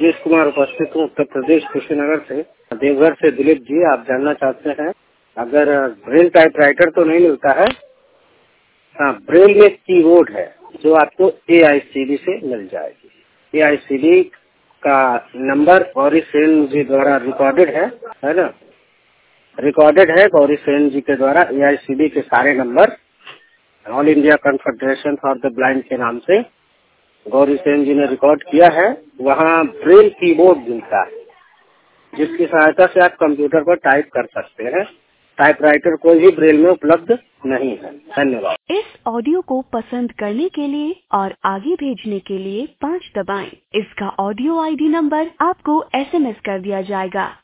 ब्रजेश कुमार उपस्थित हूँ, उत्तर प्रदेश कुशीनगर से। देवघर से दिलीप जी, आप जानना चाहते हैं अगर ब्रेल टाइपराइटर तो नहीं मिलता है। हाँ, ब्रेल में कीबोर्ड है जो आपको AICD से मिल जाएगी। AICD का नंबर गौरी सेन जी द्वारा रिकॉर्डेड है ना, रिकॉर्डेड है गौरी सेन जी के द्वारा। AICD के सारे number all India confederation for the blind के नाम से गौरी सेन जी ने रिकॉर्ड किया है। वहाँ ब्रेल कीबोर्ड मिलता है जिसकी सहायता से आप कंप्यूटर पर टाइप कर सकते हैं। टाइपराइटर कोई भी ब्रेल में उपलब्ध नहीं है। धन्यवाद। इस ऑडियो को पसंद करने के लिए और आगे भेजने के लिए 5 दबाएं। इसका ऑडियो ID नंबर आपको SMS कर दिया जाएगा।